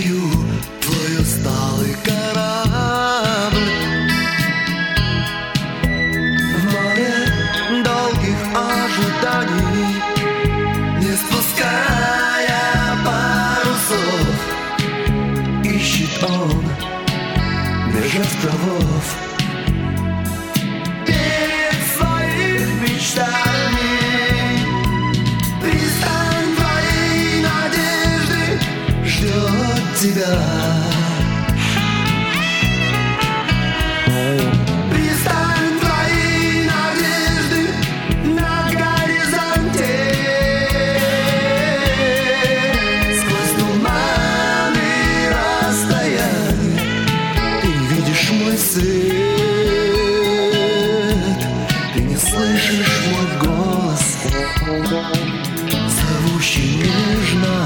узнаю твой усталый корабль в море долгих ожиданий, не спуская парусов, ищет он меж островов перед своих мечтаний. Пристань твоей надежды ждет тебя. Пристань твоей надежды на горизонте. Сквозь туманы расстояния ты не видишь мой свет, ты не слышишь мой голос, зовущий нежно.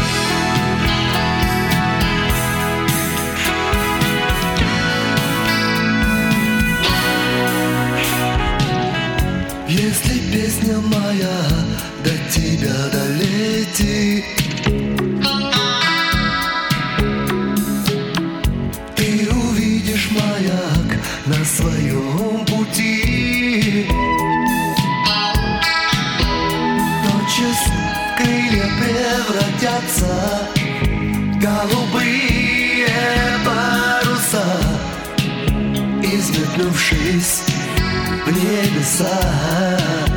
Если песня моя до тебя долетит, ты увидишь маяк на своем пути. Тотчас крылья превратятся в голубые паруса, изметнувшись в небеса.